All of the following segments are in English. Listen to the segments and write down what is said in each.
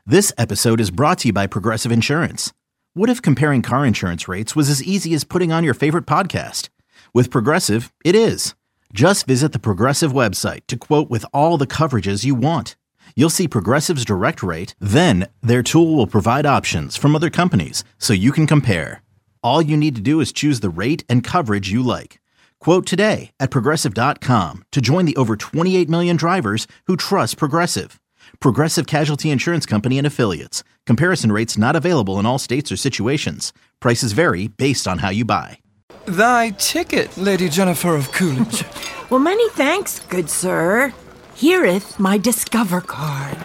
This episode is brought to you by Progressive Insurance. What if comparing car insurance rates was as easy as putting on your favorite podcast? With Progressive, it is. Just visit the Progressive website to quote with all the coverages you want. You'll see Progressive's direct rate, then their tool will provide options from other companies so you can compare. All you need to do is choose the rate and coverage you like. Quote today at Progressive.com to join the over 28 million drivers who trust Progressive. Progressive Casualty Insurance Company and Affiliates. Comparison rates not available in all states or situations. Prices vary based on how you buy. Thy ticket, Lady Jennifer of Coolidge. Well, many thanks, good sir. Here'th my Discover card.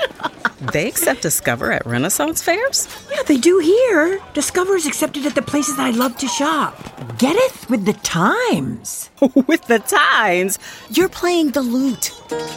They accept Discover at Renaissance fairs? Yeah, they do here. Discover is accepted at the places I love to shop. Getteth with the times. With the times? You're playing the lute.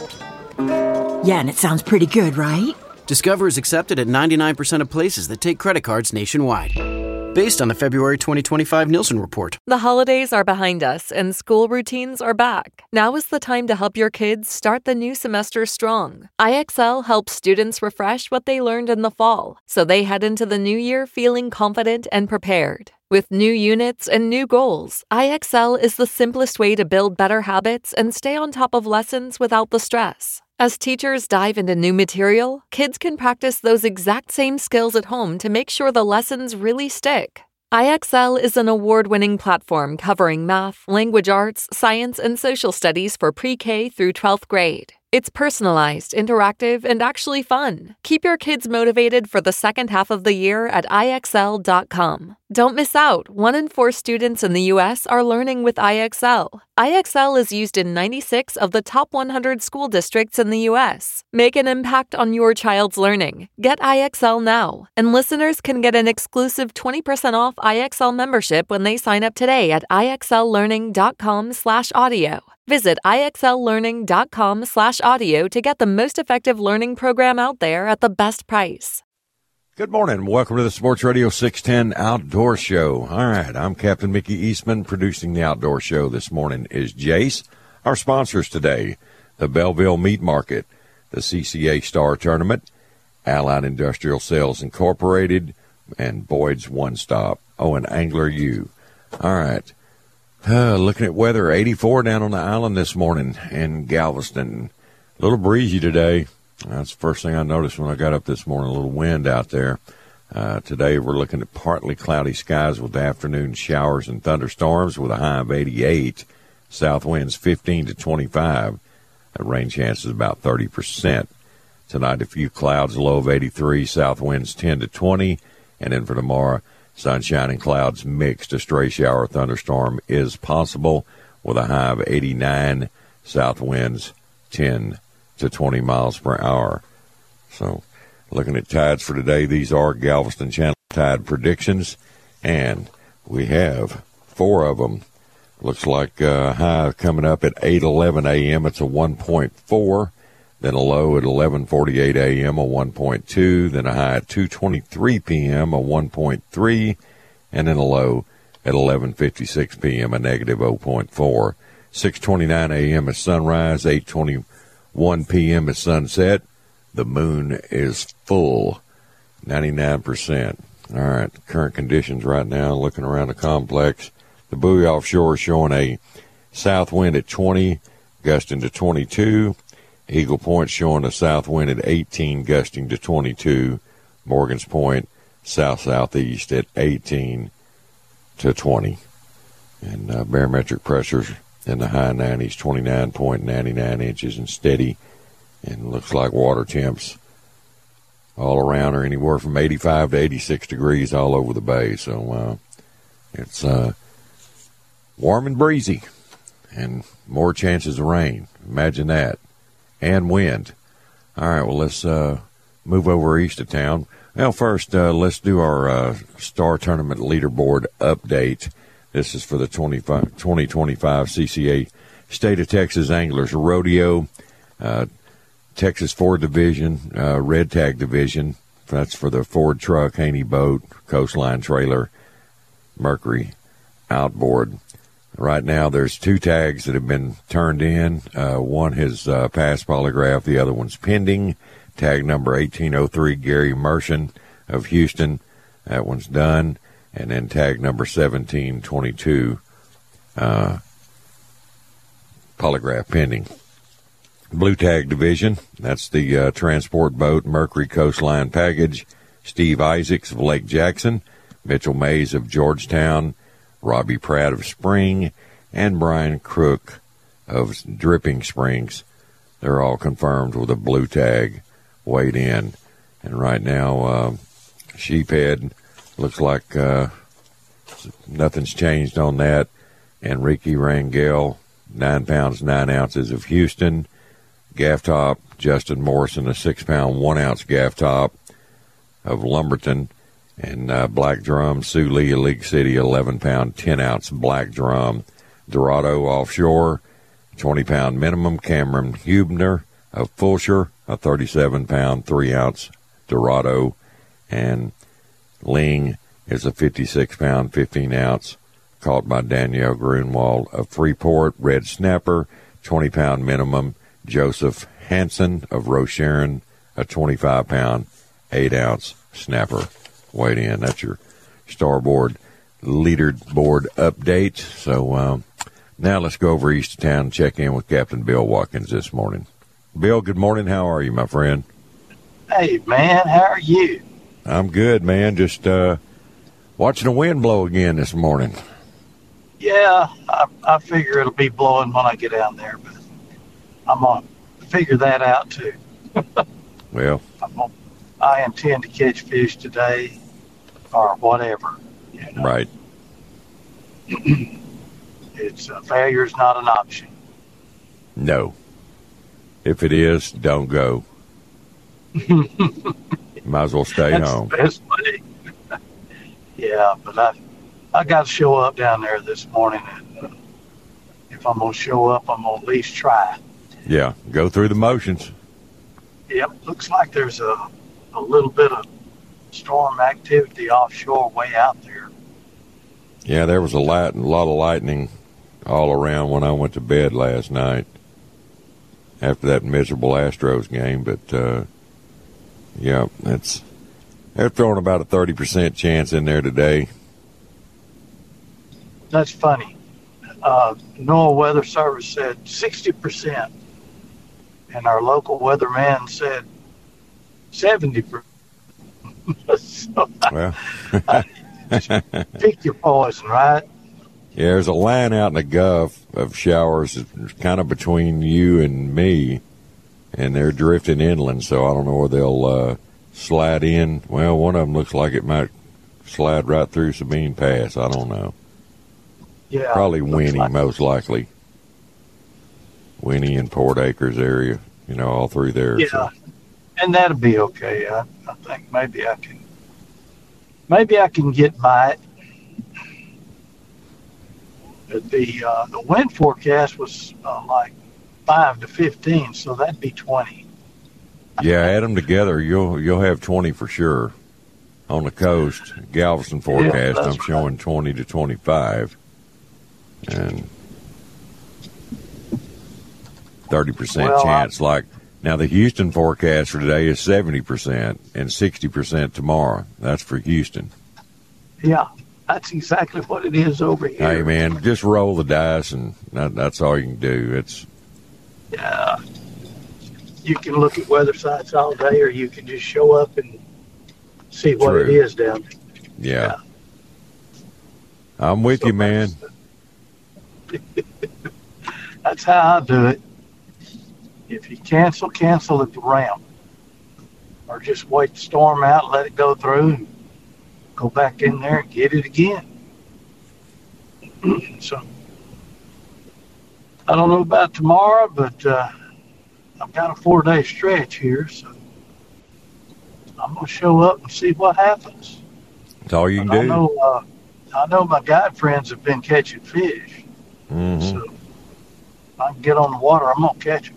Yeah, and it sounds pretty good, right? Discover is accepted at 99% of places that take credit cards nationwide. Based on the February 2025 Nielsen report. The holidays are behind us and school routines are back. Now is the time to help your kids start the new semester strong. IXL helps students refresh what they learned in the fall, so they head into the new year feeling confident and prepared. With new units and new goals, IXL is the simplest way to build better habits and stay on top of lessons without the stress. As teachers dive into new material, kids can practice those exact same skills at home to make sure the lessons really stick. IXL is an award-winning platform covering math, language arts, science, and social studies for pre-K through 12th grade. It's personalized, interactive, and actually fun. Keep your kids motivated for the second half of the year at IXL.com. Don't miss out. 1 in 4 students in the U.S. are learning with IXL. IXL is used in 96 of the top 100 school districts in the U.S. Make an impact on your child's learning. Get IXL now. And listeners can get an exclusive 20% off IXL membership when they sign up today at IXLlearning.com/audio. Visit IXLlearning.com/audio to get the most effective learning program out there at the best price. Good morning. Welcome to the Sports Radio 610 Outdoor Show. All right, I'm Captain Mickey Eastman. Producing the Outdoor Show this morning is Jace. Our sponsors today, the Belleville Meat Market, the CCA Star Tournament, Allied Industrial Sales Incorporated, and Boyd's One Stop. Oh, and Angler U. All right. Looking at weather, 84 down on the island this morning in Galveston. A little breezy today. That's the first thing I noticed when I got up this morning, a little wind out there. Today we're looking at partly cloudy skies with afternoon showers and thunderstorms with a high of 88. South winds 15 to 25. Rain chances about 30%. Tonight a few clouds, low of 83. South winds 10 to 20. And then for tomorrow, sunshine and clouds mixed. A stray shower or thunderstorm is possible with a high of 89. South winds 10 to 20 miles per hour. So looking at tides for today, these are Galveston Channel tide predictions, and we have 4 of them. Looks like high coming up at 8:11 a.m. It's a 1.4. Then a low at 11:48 a.m., a 1.2. Then a high at 2:23 p.m., a 1.3. And then a low at 11:56 p.m., a negative 0.4. 6:29 a.m. is sunrise, 8:21 p.m. is sunset. The moon is full, 99%. All right, current conditions right now, looking around the complex. The buoy offshore is showing a south wind at 20, gusting to 22. Eagle Point showing a south wind at 18, gusting to 22. Morgan's Point, south-southeast at 18 to 20. And barometric pressures in the high 90s, 29.99 inches and steady. And looks like water temps all around are anywhere from 85 to 86 degrees all over the bay. So it's warm and breezy and more chances of rain. Imagine that. And wind. All right, well, let's move over east of town. Well, first, let's do our Star Tournament leaderboard update. This is for the 2025 CCA State of Texas Anglers Rodeo, Texas Ford Division, Red Tag Division. That's for the Ford truck, Haney boat, Coastline trailer, Mercury outboard. Right now, there's 2 tags that have been turned in. One has passed polygraph. The other one's pending. Tag number 1803, Gary Mershon of Houston. That one's done. And then tag number 1722, polygraph pending. Blue tag division, that's the transport boat Mercury Coastline Package. Steve Isaacs of Lake Jackson, Mitchell Mays of Georgetown, Robbie Pratt of Spring, and Brian Crook of Dripping Springs. They're all confirmed with a blue tag weighed in. And right now, Sheephead looks like nothing's changed on that. Enrique Rangel, 9 pounds, 9 ounces of Houston. Gaff top, Justin Morrison, a 6 pound, 1 ounce gaff top of Lumberton. And black drum, Sue Lee of League City, 11 pound, 10 ounce black drum. Dorado offshore, 20 pound minimum. Cameron Hubner of Fulshire, a 37 pound, 3 ounce Dorado. And Ling is a 56 pound, 15 ounce, caught by Danielle Grunwald of Freeport. Red snapper, 20 pound minimum. Joseph Hansen of Rocheron, a 25 pound, 8 ounce snapper weighed in. That's your starboard leaderboard update. So now let's go over east of town and check in with Captain Bill Watkins this morning. Bill, good morning. How are you, my friend? Hey, man, how are you? I'm good, man. Just watching the wind blow again this morning. Yeah, I figure it'll be blowing when I get down there, but I'm going to figure that out, too. Well, I intend to catch fish today or whatever. You know? Right. It's failure's not an option. No. If it is, don't go. Might as well stay That's home. The best way. Yeah, but I got to show up down there this morning, and if I'm going to show up, I'm going to at least try. Yeah, go through the motions. Yep, looks like there's a little bit of storm activity offshore way out there. Yeah, there was a lot of lightning all around when I went to bed last night after that miserable Astros game. But, yeah, they're throwing about a 30% chance in there today. That's funny. NOAA Weather Service said 60%, and our local weatherman said 70%. So pick your poison, right? Yeah, there's a line out in the Gulf of showers kind of between you and me, and they're drifting inland, so I don't know where they'll slide in. Well, one of them looks like it might slide right through Sabine Pass. I don't know. Yeah, probably Winnie, most likely. Winnie and Port Acres area, all through there. Yeah, so. And that'll be okay. I think maybe I can get by it. The wind forecast was like 5 to 15, so that'd be 20. Yeah, add them together, you'll have 20 for sure. On the coast, Galveston forecast, I'm showing 20 to 25, and 30% chance. Like now, the Houston forecast for today is 70% and 60% tomorrow. That's for Houston. Yeah. That's exactly what it is over here. Hey, man, just roll the dice, and that's all you can do. Yeah. You can look at weather sites all day, or you can just show up and see what it is down there. Yeah. I'm with you, man. That's how I do it. If you cancel at the ramp. Or just wait the storm out, let it go through, and go back in there and get it again. So, I don't know about tomorrow, but I've got a 4-day stretch here, so I'm going to show up and see what happens. That's all you can do. I know my guide friends have been catching fish. Mm-hmm. So, if I can get on the water, I'm going to catch them.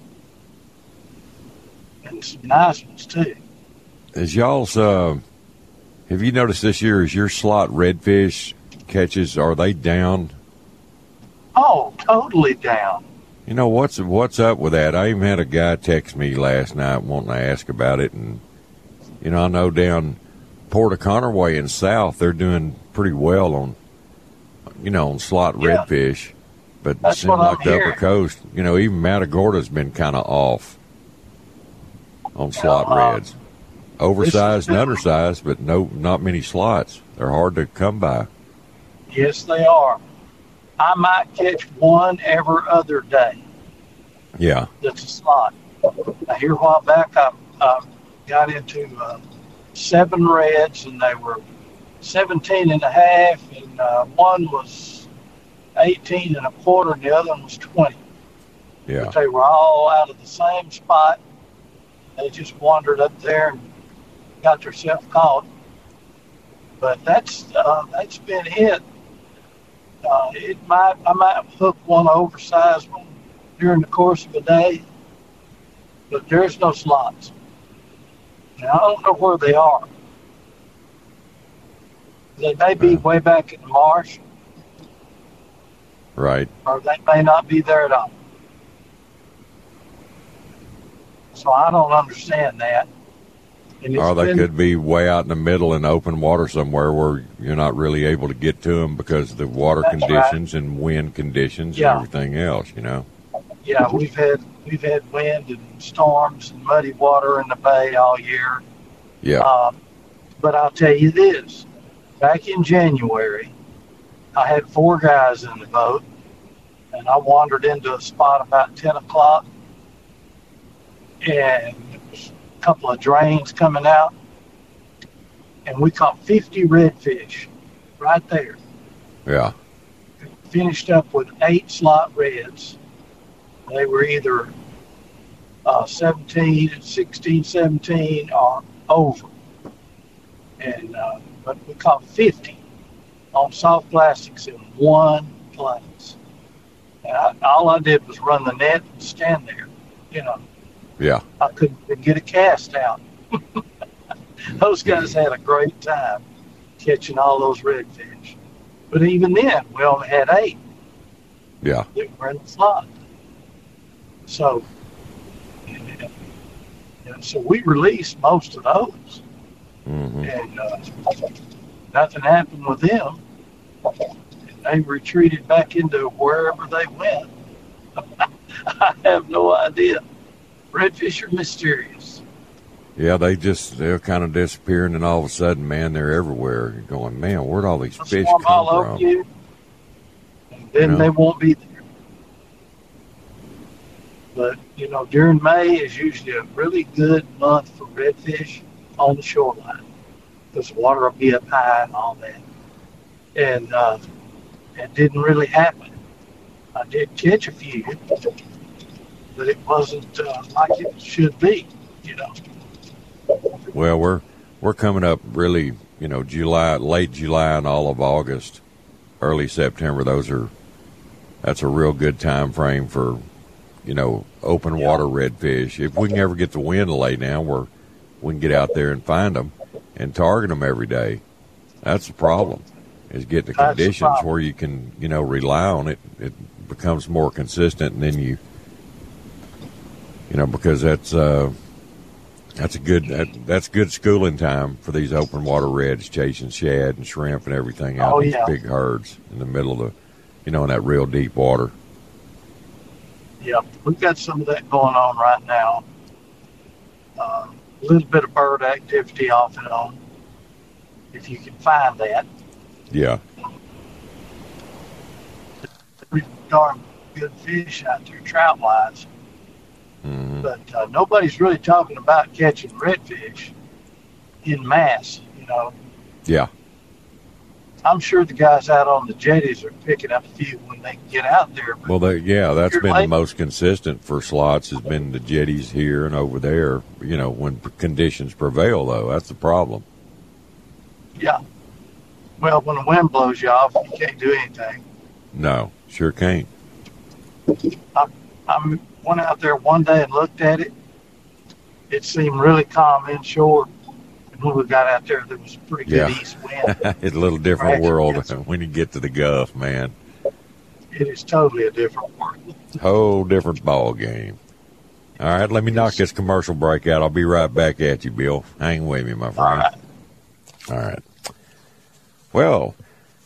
And some nice ones, too. Is y'all's, have you noticed this year, is your slot redfish catches, are they down? Oh, totally down. You know, what's up with that? I even had a guy text me last night wanting to ask about it. And, you know, I know down Port O'Connor way in South, they're doing pretty well on, you know, on slot redfish. But it seems like the Upper Coast, you know, even Matagorda's been kind of off on slot reds. Oversized and undersized, but not many slots. They're hard to come by. Yes, they are. I might catch one every other day. Yeah. That's a slot. Now, here a while back, I got into 7 reds, and they were 17 and a half, and one was 18 and a quarter, and the other one was 20. Yeah. But they were all out of the same spot. They just wandered up there and got themselves caught. But that's been it. I might hook one oversized one during the course of a day, but there's no slots. Now, I don't know where they are. They may be way back in the marsh. Right. Or they may not be there at all. So I don't understand that. Or they could be way out in the middle in open water somewhere where you're not really able to get to them because of the water conditions and wind conditions and everything else, you know. Yeah, we've had wind and storms and muddy water in the bay all year. Yeah. But I'll tell you this. Back in January, I had 4 guys in the boat, and I wandered into a spot about 10 o'clock, and couple of drains coming out, and we caught 50 redfish right there. Yeah. Finished up with 8 slot reds. They were either 17, 16, 17, or over. And but we caught 50 on soft plastics in one place. And all I did was run the net and stand there, you know. Yeah. I couldn't get a cast out. Those guys had a great time catching all those redfish. But even then, we only had 8. Yeah. That were in the slot. So, so we released most of those. Mm-hmm. And nothing happened with them. And they retreated back into wherever they went. I have no idea. Redfish are mysterious. Yeah, they're kind of disappearing, and all of a sudden, man, they're everywhere. You're going, man, where'd all these fish come all from? Over you, and then they won't be there. But, you know, during May is usually a really good month for redfish on the shoreline because the water will be up high and all that. And it didn't really happen. I did catch a few, but it wasn't like it should be, you know. Well, we're coming up really, you know, July, late July and all of August, early September. That's a real good time frame for, you know, open water redfish. If we can ever get the wind to lay down where we can get out there and find them and target them every day, that's the problem, is get the conditions where you can, you know, rely on it. It becomes more consistent, and then you know, because that's good schooling time for these open water reds chasing shad and shrimp and everything out in these big herds in the middle of the, you know, in that real deep water. Yeah, we've got some of that going on right now. A little bit of bird activity off and on, if you can find that. Yeah. Pretty darn good fish out there, trout-wise. Mm-hmm. But nobody's really talking about catching redfish in mass, you know. Yeah. I'm sure the guys out on the jetties are picking up a few when they get out there. Well, that's been the most consistent for slots has been the jetties here and over there, you know, when conditions prevail, though. That's the problem. Yeah. Well, when the wind blows you off, you can't do anything. No, sure can't. I went out there one day and looked at it. It seemed really calm inshore. And when we got out there was a pretty good east wind. It's a little different world when you get to the Gulf, man. it is totally a different world. Whole different ball game. All right, let me knock this commercial break out. I'll be right back at you, Bill. Hang with me, my friend. All right. Well,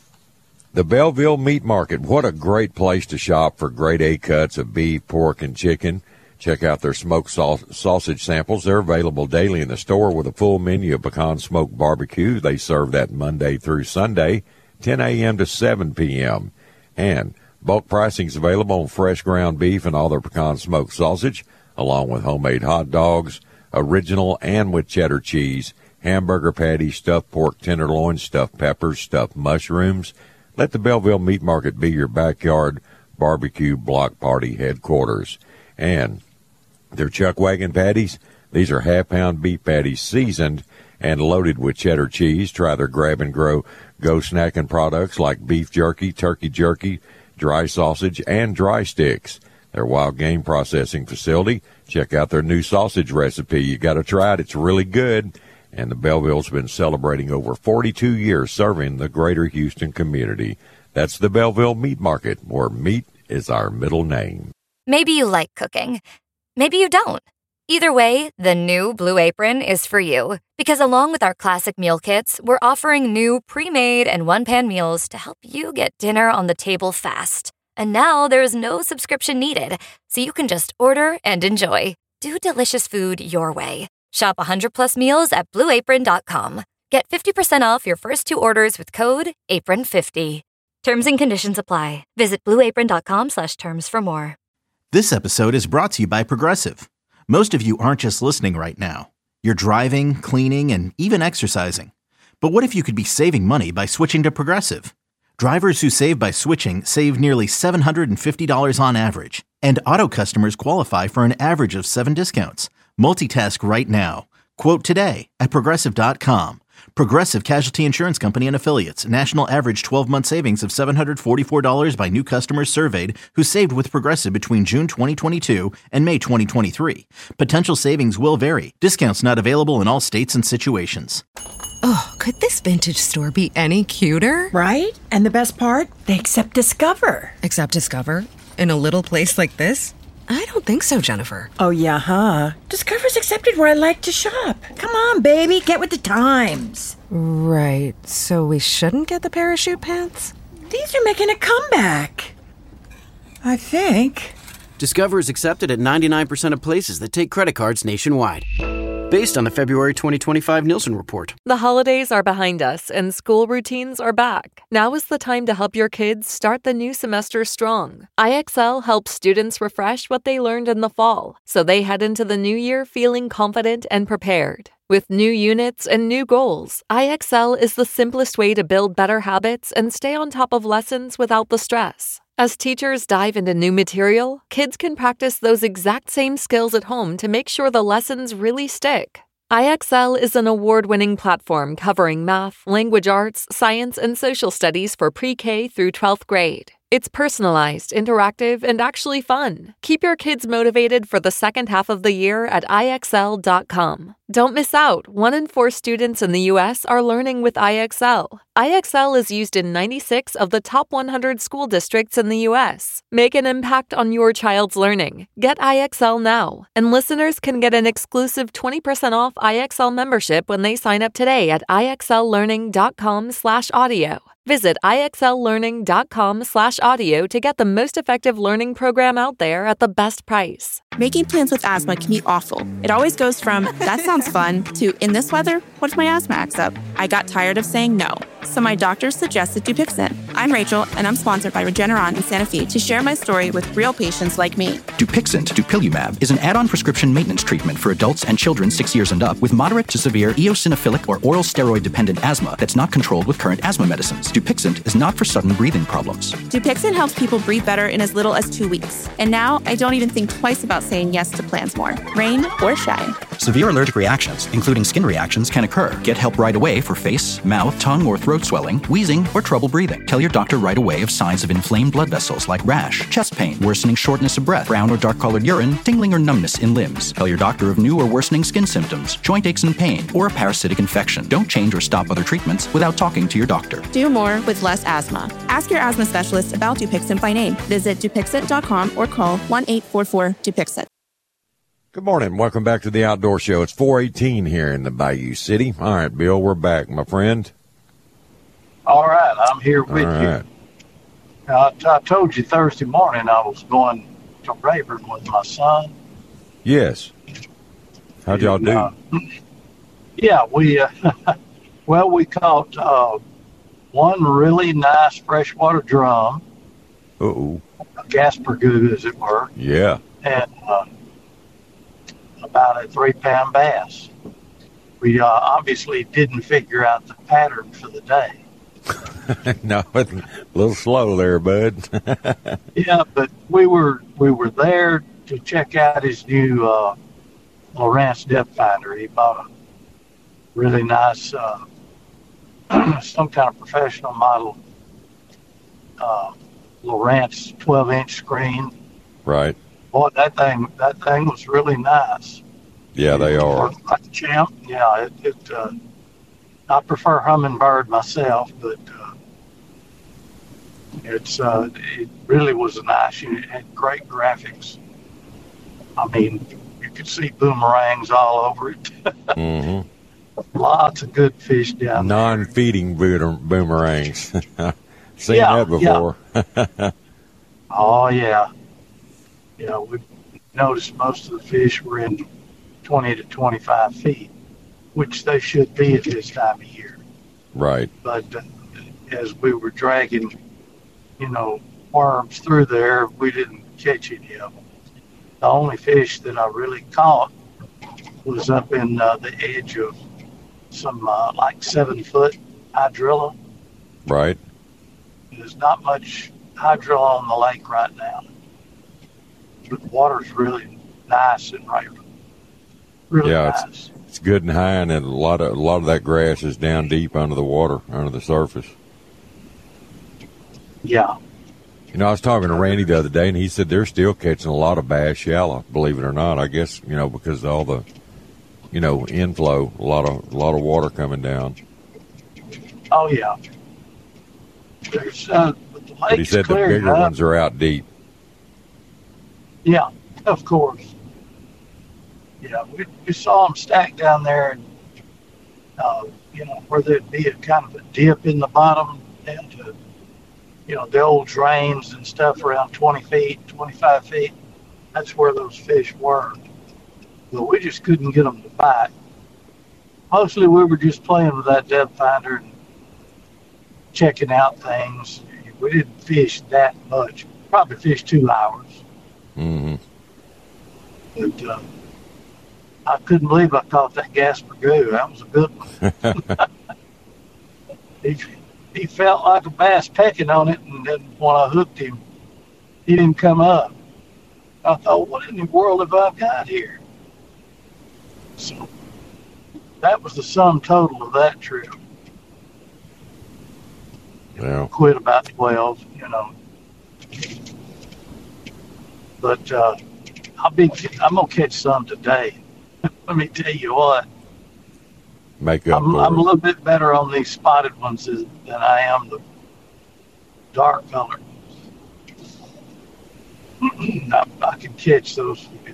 the Belleville Meat Market, what a great place to shop for grade A cuts of beef, pork, and chicken. Check out their smoked sausage samples. They're available daily in the store with a full menu of pecan smoked barbecue. They serve that Monday through Sunday, 10 a.m. to 7 p.m. And bulk pricing is available on fresh ground beef and all their pecan smoked sausage, along with homemade hot dogs, original and with cheddar cheese, hamburger patties, stuffed pork tenderloins, stuffed peppers, stuffed mushrooms. Let the Belleville Meat Market be your backyard barbecue block party headquarters. And their chuck wagon patties, these are half-pound beef patties seasoned and loaded with cheddar cheese. Try their grab and go snacking products like beef jerky, turkey jerky, dry sausage, and dry sticks. Their wild game processing facility, check out their new sausage recipe. You got to try it. It's really good. And the Belleville's been celebrating over 42 years serving the greater Houston community. That's the Belleville Meat Market, where meat is our middle name. Maybe you like cooking. Maybe you don't. Either way, the new Blue Apron is for you. Because along with our classic meal kits, we're offering new pre-made and one-pan meals to help you get dinner on the table fast. And now there's no subscription needed, so you can just order and enjoy. Do delicious food your way. Shop 100+ meals at BlueApron.com. Get 50% off your first 2 orders with code APRON50. Terms and conditions apply. Visit BlueApron.com/terms for more. This episode is brought to you by Progressive. Most of you aren't just listening right now. You're driving, cleaning, and even exercising. But what if you could be saving money by switching to Progressive? Drivers who save by switching save nearly $750 on average. And auto customers qualify for an average of 7 discounts. Multitask right now. Quote today at Progressive.com. Progressive Casualty Insurance Company and Affiliates. National average 12-month savings of $744 by new customers surveyed who saved with Progressive between June 2022 and May 2023. Potential savings will vary. Discounts not available in all states and situations. Oh, could this vintage store be any cuter? Right? And the best part? They accept Discover. Accept Discover? In a little place like this? I don't think so, Jennifer. Oh, yeah, huh? Discover's accepted where I like to shop. Come on, baby, get with the times. Right, so we shouldn't get the parachute pants? These are making a comeback. I think. Discover is accepted at 99% of places that take credit cards nationwide. Based on the February 2025 Nielsen report. The holidays are behind us and school routines are back. Now is the time to help your kids start the new semester strong. IXL helps students refresh what they learned in the fall, so they head into the new year feeling confident and prepared. With new units and new goals, IXL is the simplest way to build better habits and stay on top of lessons without the stress. As teachers dive into new material, kids can practice those exact same skills at home to make sure the lessons really stick. IXL is an award-winning platform covering math, language arts, science, and social studies for pre-K through 12th grade. It's personalized, interactive, and actually fun. Keep your kids motivated for the second half of the year at IXL.com. Don't miss out. 1 in 4 students in the U.S. are learning with IXL. IXL is used in 96 of the top 100 school districts in the U.S. Make an impact on your child's learning. Get IXL now. And listeners can get an exclusive 20% off IXL membership when they sign up today at IXLlearning.com/audio. Visit IXLlearning.com/audio to get the most effective learning program out there at the best price. Making plans with asthma can be awful. It always goes from, that sounds fun, to, in this weather, what if my asthma acts up? I got tired of saying no, so my doctor suggested Dupixent. I'm Rachel, and I'm sponsored by Regeneron and Sanofi to share my story with real patients like me. Dupixent, dupilumab, is an add-on prescription maintenance treatment for adults and children 6 years and up with moderate to severe eosinophilic or oral steroid-dependent asthma that's not controlled with current asthma medicines. Dupixent is not for sudden breathing problems. Dupixent helps people breathe better in as little as 2 weeks. And now I don't even think twice about saying yes to plans more, rain or shine. Severe allergic reactions, including skin reactions, can occur. Get help right away for face, mouth, tongue, or throat swelling, wheezing, or trouble breathing. Tell your doctor right away of signs of inflamed blood vessels like rash, chest pain, worsening shortness of breath, brown brown or dark-colored urine, tingling or numbness in limbs. Tell your doctor of new or worsening skin symptoms, joint aches and pain, or a parasitic infection. Don't change or stop other treatments without talking to your doctor. Do more with less asthma. Ask your asthma specialist about Dupixent by name. Visit Dupixent.com or call 1-844-DUPIXENT. Good morning. Welcome back to the Outdoor Show. It's 4:18 here in the Bayou City. All right, Bill, we're back, my friend. All right, I'm here with All you. right. I told you Thursday morning I was going to Rayburn with my son. Yes. How'd y'all do? Yeah, we we caught one really nice freshwater drum, Uh-oh. a gaspergoo, as it were. Yeah. And about a 3-pound bass. We obviously didn't figure out the pattern for the day. No, a little slow there, bud. Yeah, but we were there to check out his new Lowrance depth finder. He bought a really nice, some kind of professional model Lowrance 12-inch screen. Right. Boy, that thing was really nice. Yeah, they are. Like a champ. Yeah, I prefer Humminbird myself, but it really was nice. It had great graphics. I mean, you could see boomerangs all over it. Mm-hmm. Lots of good fish down there. Non-feeding boomerangs. Seen that before. Yeah. Oh, yeah. Yeah, we noticed most of the fish were in 20 to 25 feet, which they should be at this time of year. Right. But as we were dragging, worms through there, we didn't catch any of them. The only fish that I really caught was up in the edge of some 7-foot hydrilla. Right. There's not much hydrilla on the lake right now, but the water's really nice and really nice. It's good and high, and a lot of that grass is down deep under the water, under the surface. Yeah. I was talking to Randy the other day, and he said they're still catching a lot of bass shallow, believe it or not. I guess, because of all the, inflow, a lot of water coming down. Oh, yeah. There's, but he said the bigger ones are out deep. Yeah, of course. Yeah, we saw them stacked down there, and, where there'd be a kind of a dip in the bottom down to, the old drains and stuff around 20 feet, 25 feet. That's where those fish were. But we just couldn't get them to bite. Mostly we were just playing with that depth finder and checking out things. We didn't fish that much. Probably fished 2 hours. Mm-hmm. But I couldn't believe I caught that gaspergoo. That was a good one. He felt like a bass pecking on it, and then when I hooked him, he didn't come up. I thought, what in the world have I got here? So that was the sum total of that trip. Yeah. Quit about 12, But I'm gonna catch some today. Let me tell you what. Make up. I'm a little bit better on these spotted ones than I am the dark color. I can catch those fish.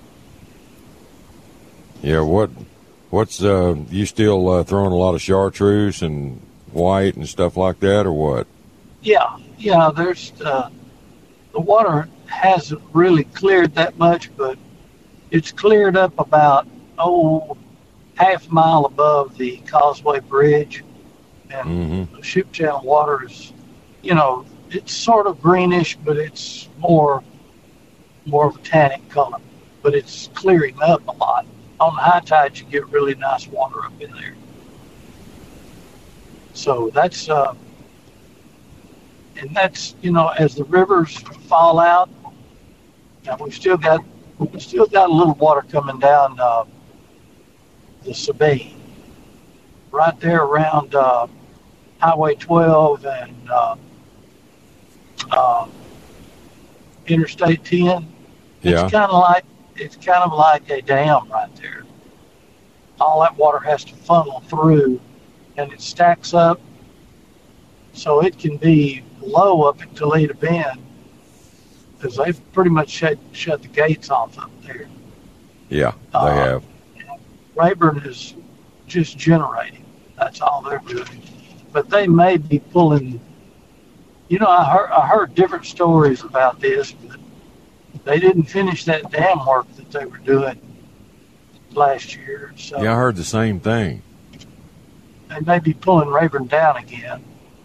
Yeah. What's you still throwing a lot of chartreuse and white and stuff like that, or what? Yeah. There's the water hasn't really cleared that much, but it's cleared up about half a mile above the Causeway Bridge, and the Shoup Channel water is, it's sort of greenish, but it's more of a tannic color. But it's clearing up a lot. On the high tides, you get really nice water up in there. So that's as the rivers fall out, and we've still got a little water coming down the Sabine, right there around Highway 12 and Interstate 10. Yeah. It's kind of like a dam right there. All that water has to funnel through, and it stacks up, so it can be low up at Toledo Bend, because they've pretty much shut the gates off up there. Yeah, they have. Rayburn is just generating. That's all they're doing. But they may be pulling. I heard different stories about this, but they didn't finish that dam work that they were doing last year. So Yeah, I heard the same thing. they may be pulling Rayburn down again.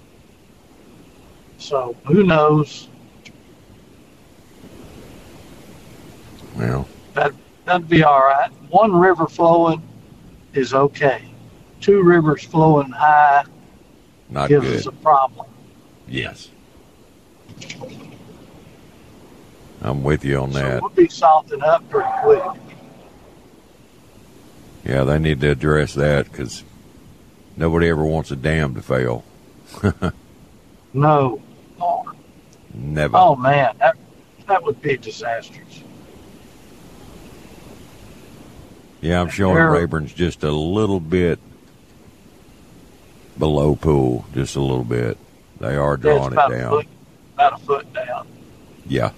So who knows? Well, that'd be all right. One river flowing is okay. Two rivers flowing high not gives good. us a problem. Yes. I'm with you on that. So we'll be salting up pretty quick. Yeah, they need to address that because nobody ever wants a dam to fail. No. Oh, Never. oh man, that would be disastrous. Yeah, I'm showing Rayburn's just a little bit below pool, just a little bit. They are drawing it down. About a foot down. Yeah.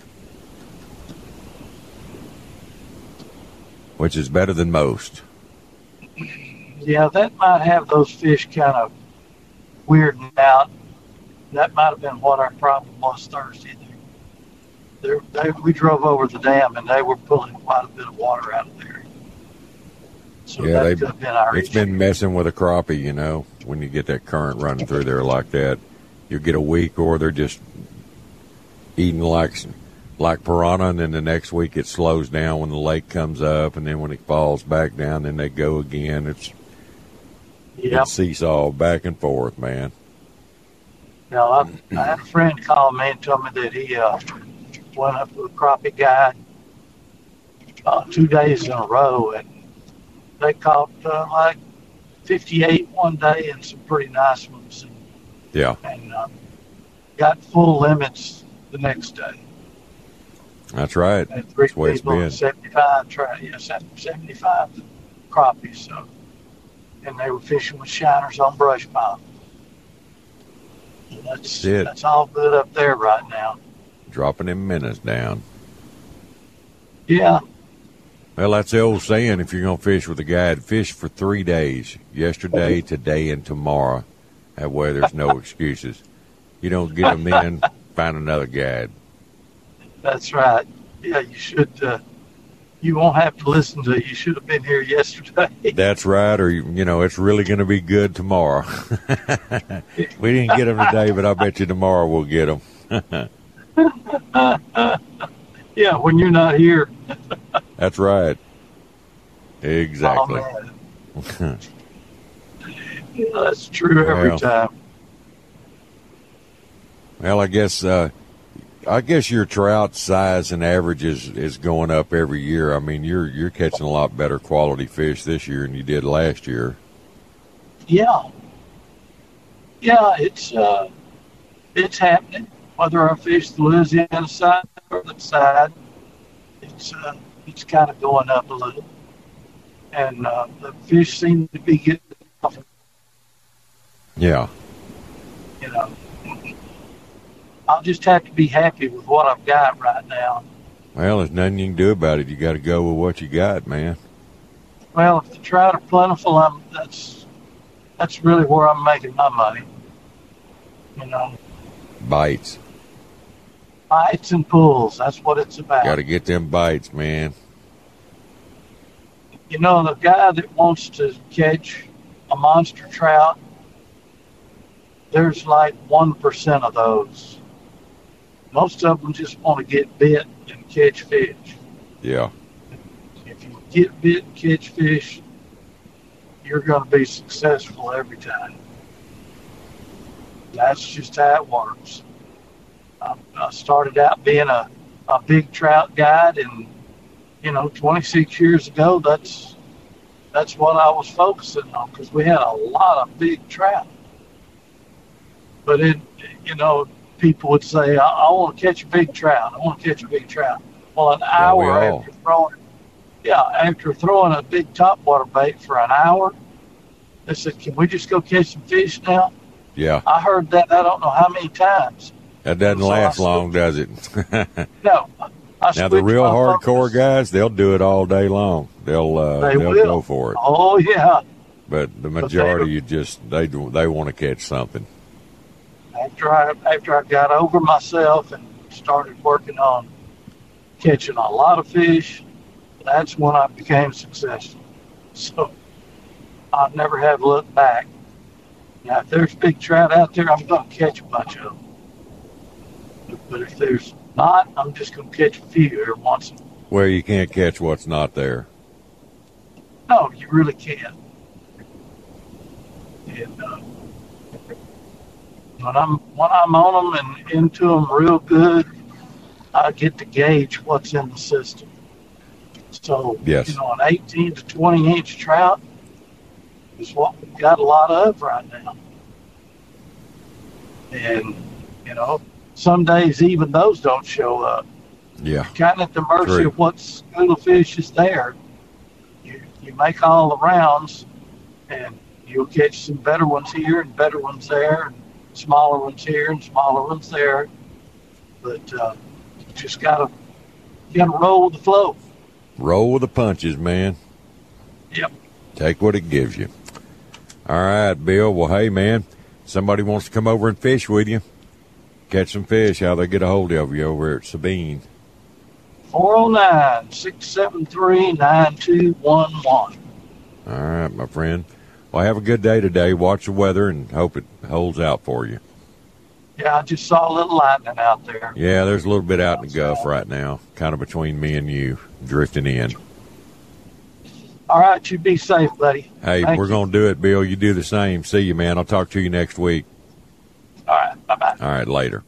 Which is better than most. Yeah, that might have those fish kind of weirding out. That might have been what our problem was Thursday. We drove over the dam, and they were pulling quite a bit of water out of there. So Yeah, that could have been our it's issue. been messing with a crappie, when you get that current running through there like that. You'll get a week, or they're just eating like piranha, and then the next week it slows down when the lake comes up, and then when it falls back down, then they go again. It's seesaw back and forth, man. I had a friend call me and tell me that he went up with a crappie guide 2 days in a row, and they caught like 58 one day and some pretty nice ones. Yeah. And got full limits the next day. That's right. And three That's the way it's people, been. 75 crappies. So, and they were fishing with shiners on brush pile. That's it. That's all good up there right now. Dropping them minnows down. Yeah. Well, that's the old saying, if you're going to fish with a guide, fish for 3 days. Yesterday, today, and tomorrow. That way there's no excuses. You don't get them in, find another guide. That's right. Yeah, you should. You won't have to listen to it. You should have been here yesterday. That's right, or, it's really going to be good tomorrow. We didn't get them today, but I bet you tomorrow we'll get them. Yeah, when you're not here. That's right. Exactly. Oh, yeah, that's true every time. Well, I guess your trout size and average is going up every year. I mean, you're catching a lot better quality fish this year than you did last year. Yeah. Yeah, it's happening. Whether I fish the Louisiana side or the side, it's kind of going up a little, and the fish seem to be getting off. Yeah. I'll just have to be happy with what I've got right now. Well, there's nothing you can do about it. You got to go with what you got, man. Well, if the trout are plentiful, that's really where I'm making my money. Bites. Bites and pulls. That's what it's about. Got to get them bites, man. The guy that wants to catch a monster trout, there's like 1% of those. Most of them just want to get bit and catch fish. Yeah. If you get bit and catch fish, you're going to be successful every time. That's just how it works. I started out being a big trout guide, and 26 years ago, that's what I was focusing on, because we had a lot of big trout. But people would say, I want to catch a big trout. I want to catch a big trout. Well, an hour after throwing a big topwater bait for an hour, they said, "Can we just go catch some fish now?" Yeah. I heard that I don't know how many times. That doesn't last long, does it? No. Now, the real hardcore guys, they'll do it all day long. They'll go for it. Oh, yeah. But the majority, they want to catch something. After I got over myself and started working on catching a lot of fish, that's when I became successful. So I never have looked back. Now, if there's big trout out there, I'm going to catch a bunch of them. But if there's not, I'm just going to catch a few every once in a while. Where you can't catch what's not there. No, you really can't. And when I'm on them and into them real good, I get to gauge what's in the system. So, yes. An 18 to 20 inch trout is what we've got a lot of right now. And, some days even those don't show up. Yeah. You're kind of at the mercy of what school of fish is there. You make all the rounds, and you'll catch some better ones here and better ones there, and smaller ones here and smaller ones there. But you just gotta roll with the flow. Roll with the punches, man. Yep. Take what it gives you. All right, Bill. Well, hey, man, somebody wants to come over and fish with you. Catch some fish. How they get a hold of you over at Sabine? 409-673-9211. All right, my friend. Well, have a good day today. Watch the weather and hope it holds out for you. Yeah, I just saw a little lightning out there. Yeah, there's a little bit out in the Gulf right now, kind of between me and you, drifting in. All right, you be safe, buddy. Hey, we're going to do it, Bill. You do the same. See you, man. I'll talk to you next week. All right, bye-bye. All right, later.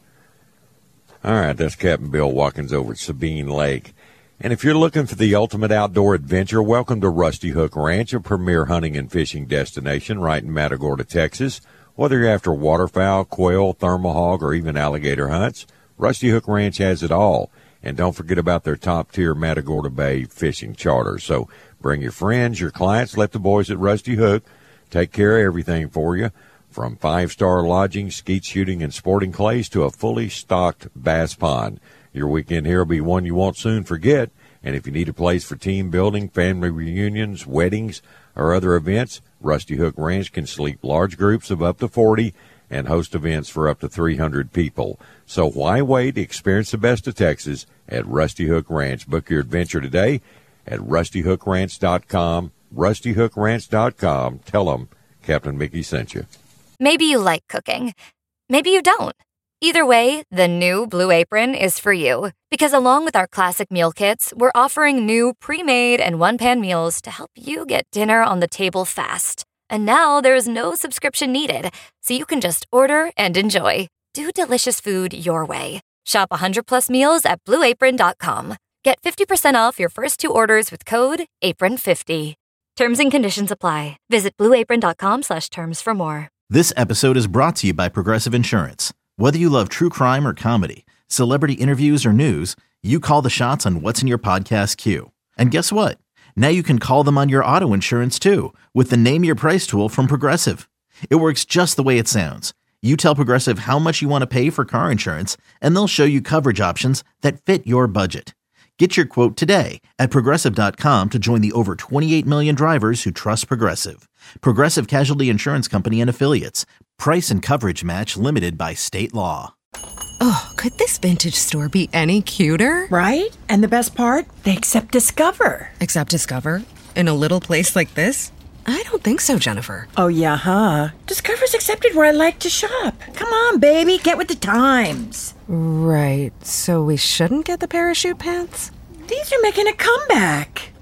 All right, that's Captain Bill Watkins over at Sabine Lake. And if you're looking for the ultimate outdoor adventure, welcome to Rusty Hook Ranch, a premier hunting and fishing destination right in Matagorda, Texas. Whether you're after waterfowl, quail, thermal hog, or even alligator hunts, Rusty Hook Ranch has it all. And don't forget about their top-tier Matagorda Bay fishing charter. So bring your friends, your clients, let the boys at Rusty Hook take care of everything for you. From 5-star lodging, skeet shooting, and sporting clays to a fully stocked bass pond. Your weekend here will be one you won't soon forget. And if you need a place for team building, family reunions, weddings, or other events, Rusty Hook Ranch can sleep large groups of up to 40 and host events for up to 300 people. So why wait? Experience the best of Texas at Rusty Hook Ranch. Book your adventure today at rustyhookranch.com. rustyhookranch.com. Tell them Captain Mickey sent you. Maybe you like cooking. Maybe you don't. Either way, the new Blue Apron is for you. Because along with our classic meal kits, we're offering new pre-made and one-pan meals to help you get dinner on the table fast. And now there's no subscription needed, so you can just order and enjoy. Do delicious food your way. Shop 100+ meals at BlueApron.com. Get 50% off your first 2 orders with code APRON50. Terms and conditions apply. Visit BlueApron.com/terms for more. This episode is brought to you by Progressive Insurance. Whether you love true crime or comedy, celebrity interviews or news, you call the shots on what's in your podcast queue. And guess what? Now you can call them on your auto insurance too with the Name Your Price tool from Progressive. It works just the way it sounds. You tell Progressive how much you want to pay for car insurance, and they'll show you coverage options that fit your budget. Get your quote today at Progressive.com to join the over 28 million drivers who trust Progressive. Progressive Casualty Insurance Company and Affiliates. Price and coverage match limited by state law. Oh, could this vintage store be any cuter? Right? And the best part? They accept Discover. Accept Discover? In a little place like this? I don't think so, Jennifer. Oh, yeah, huh? Discover's accepted where I like to shop. Come on, baby, get with the times. Right, so we shouldn't get the parachute pants? These are making a comeback.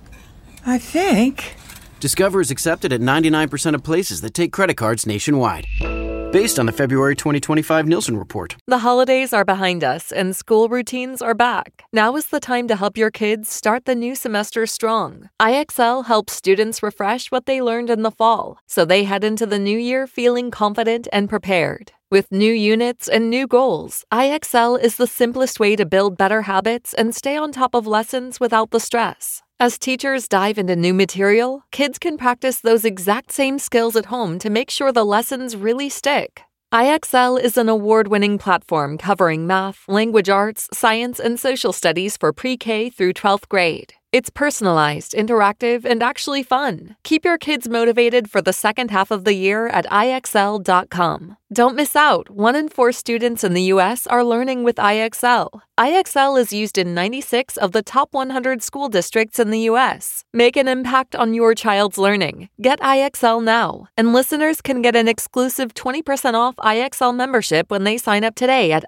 I think. Discover is accepted at 99% of places that take credit cards nationwide. Based on the February 2025 Nielsen report. The holidays are behind us and school routines are back. Now is the time to help your kids start the new semester strong. IXL helps students refresh what they learned in the fall, so they head into the new year feeling confident and prepared. With new units and new goals, IXL is the simplest way to build better habits and stay on top of lessons without the stress. As teachers dive into new material, kids can practice those exact same skills at home to make sure the lessons really stick. IXL is an award-winning platform covering math, language arts, science, and social studies for pre-K through 12th grade. It's personalized, interactive, and actually fun. Keep your kids motivated for the second half of the year at IXL.com. Don't miss out. 1 in 4 students in the U.S. are learning with IXL. IXL is used in 96 of the top 100 school districts in the U.S. Make an impact on your child's learning. Get IXL now. And listeners can get an exclusive 20% off IXL membership when they sign up today at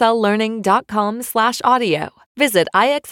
IXLlearning.com/audio. Visit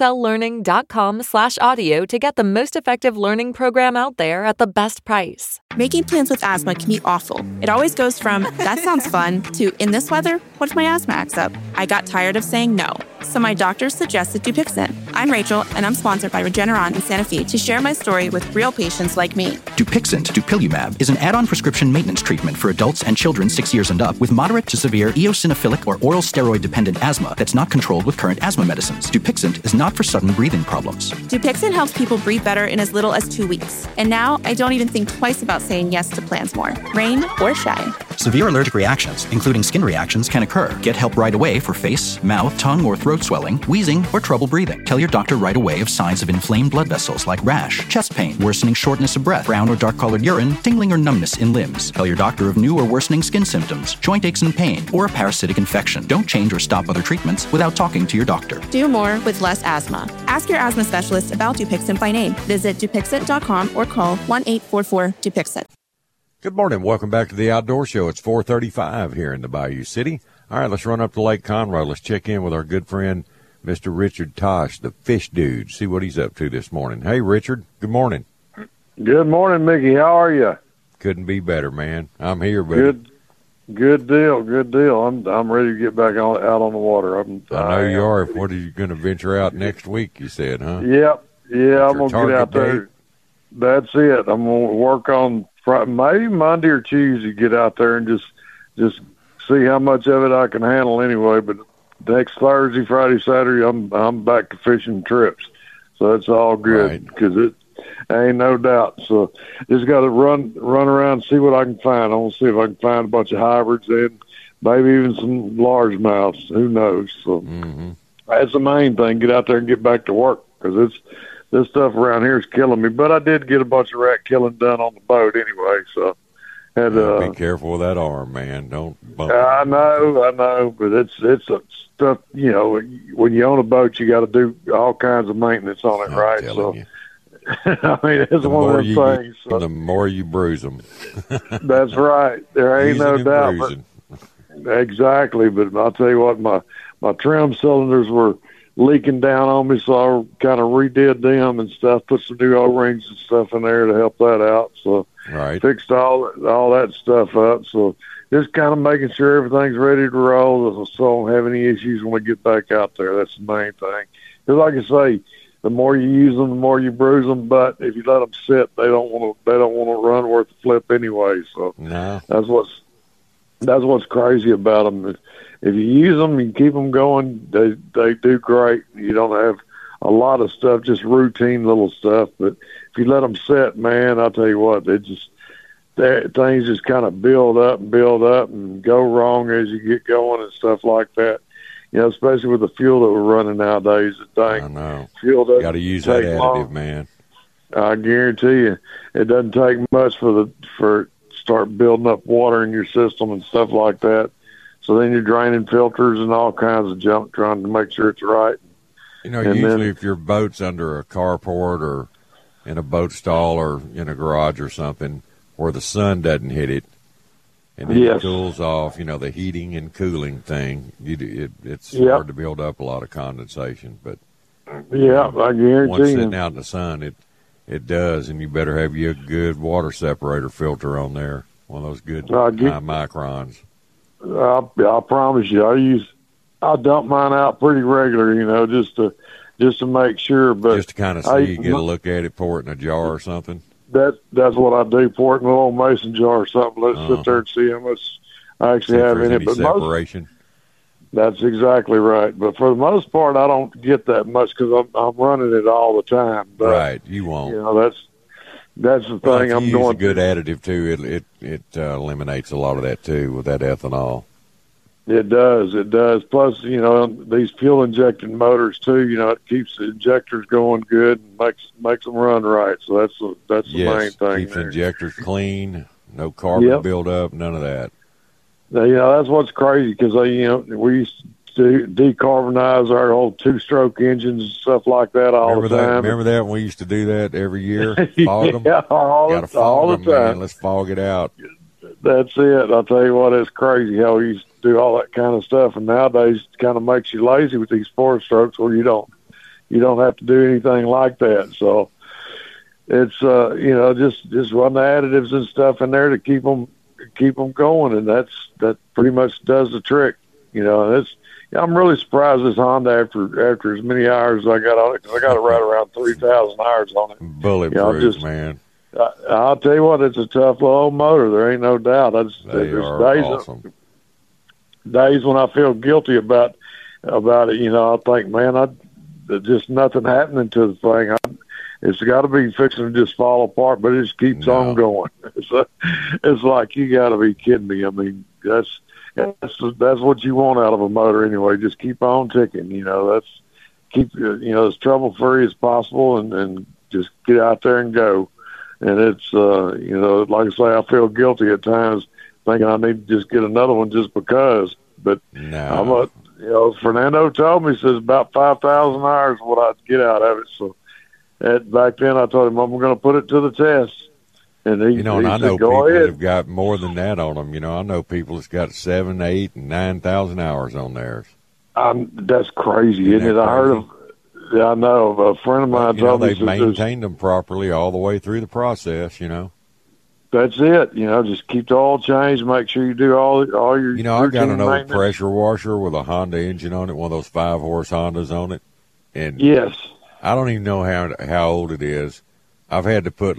IXLlearning.com/audio to get the most effective learning program out there at the best price. Making plans with asthma can be awful. It always goes from, that sounds fun, to, in this weather, what if my asthma acts up? I got tired of saying no. So my doctor suggested Dupixent. I'm Rachel, and I'm sponsored by Regeneron in Santa Fe to share my story with real patients like me. Dupixent, dupilumab, is an add-on prescription maintenance treatment for adults and children 6 years and up with moderate to severe eosinophilic or oral steroid-dependent asthma that's not controlled with current asthma medicines. Dupixent is not for sudden breathing problems. Dupixent helps people breathe better in as little as 2 weeks. And now I don't even think twice about saying yes to plans more, rain or shine. Severe allergic reactions, including skin reactions, can occur. Get help right away for face, mouth, tongue, or throat swelling, wheezing, or trouble breathing. Tell your doctor right away of signs of inflamed blood vessels like rash, chest pain, worsening shortness of breath, brown or dark-colored urine, tingling or numbness in limbs. Tell your doctor of new or worsening skin symptoms, joint aches and pain, or a parasitic infection. Don't change or stop other treatments without talking to your doctor. Do more with less asthma. Ask your asthma specialist about Dupixent by name. Visit Dupixent.com or call 1-844-DUPIXENT. Good morning. Welcome back to the Outdoor Show. It's 4:35 here in the Bayou City. All right, let's run up to Lake Conroe. Let's check in with our good friend, Mr. Richard Tosh, the fish dude, see what he's up to this morning. Hey, Richard, good morning. Good morning, Mickey. How are you? Couldn't be better, man. I'm here, buddy. Good deal. I'm ready to get back out on the water. I know you are. What are you going to venture out next week, you said, huh? Yep. Yeah, I'm going to get out there. Date? That's it. I'm going to work on Friday, maybe Monday or Tuesday, get out there and just see how much of it I can handle anyway. But next Thursday, Friday, Saturday, I'm back to fishing trips. So it's all good because it ain't no doubt. So just got to run around and see what I can find. I want to see if I can find a bunch of hybrids and maybe even some largemouths. Who knows? So that's the main thing. Get out there and get back to work because this stuff around here is killing me. But I did get a bunch of rat killing done on the boat anyway. So had be careful with that arm, man. Don't bump it. I know, but it's stuff. You know, when you own a boat, you got to do all kinds of maintenance on it, right? So. I mean, it's one of those things. So. The more you bruise them. That's right. There ain't no doubt. But, exactly. But I'll tell you what, my trim cylinders were leaking down on me, so I kind of redid them and stuff, put some new O-rings and stuff in there to help that out. So fixed all that stuff up. So just kind of making sure everything's ready to roll so I don't have any issues when we get back out there. That's the main thing. Because like I say, the more you use them, the more you bruise them. But if you let them sit, they don't want to run worth the flip anyway. So that's what's crazy about them. If you use them and keep them going, they do great. You don't have a lot of stuff, just routine little stuff. But if you let them sit, man, I'll tell you what, things just kind of build up and go wrong as you get going and stuff like that. You know, especially with the fuel that we're running nowadays. I know. Fuel doesn't got to use that additive, long. Man. I guarantee you, it doesn't take much for start building up water in your system and stuff like that. So then you're draining filters and all kinds of junk trying to make sure it's right. You know, usually if your boat's under a carport or in a boat stall or in a garage or something where the sun doesn't hit it, and then it cools off, you know, the heating and cooling thing, it's hard to build up a lot of condensation. But I guarantee once sitting out in the sun, it does, and you better have you a good water separator filter on there, one of those good high microns. I promise you, I dump mine out pretty regular, you know, just to make sure. But just to kind of see, get a look at it, pour it in a jar or something. That's what I do. Pour it in a little mason jar or something. Let it sit there and see I actually have in it. But separation. That's exactly right. But for the most part, I don't get that much because I'm running it all the time. But, right, you won't. That's the thing if I'm you doing. Use a good additive too. It eliminates a lot of that too with that ethanol. It does. Plus, these fuel injected motors too. It keeps the injectors going good and makes them run right. So that's the main thing. Keeps injectors clean, no carbon buildup, none of that. Now, that's what's crazy because we used to decarbonize our old 2-stroke engines and stuff like that all the time. Remember that when we used to do that every year? Fog them? all the time. Man. Let's fog it out. That's it. I'll tell you what, it's crazy how we used to do all that kind of stuff, and nowadays it kind of makes you lazy with these 4-strokes where you don't have to do anything like that. So it's just run the additives and stuff in there to keep them going, and that pretty much does the trick. I'm really surprised this Honda after as many hours as I got on it, because I got it right around 3,000 hours on it. Bulletproof, man. I'll tell you what, it's a tough little old motor. There ain't no doubt. They are awesome. Days when I feel guilty about it, I think, man, just nothing happening to the thing. It's got to be fixing to just fall apart, but it just keeps on going. It's like, you got to be kidding me. I mean, that's what you want out of a motor anyway. Just keep on ticking. Keep as trouble free as possible, and just get out there and go. And it's like I say, I feel guilty at times, thinking I need to just get another one just because. But Fernando told me, says about 5,000 hours what I'd get out of it. So back then I told him I'm going to put it to the test. And he and I said, know go people ahead. that have got more than that on them. I know people that's got 7, 8, and 9,000 hours on theirs. That's crazy, isn't it? I heard of. Yeah, I know. A friend of mine told me they've maintained them properly all the way through the process. That's it. Just keep the oil changed. Make sure you do all your. I got an old pressure washer with a Honda engine on it, one of those 5-horse Hondas on it, and yes, I don't even know how old it is. I've had to put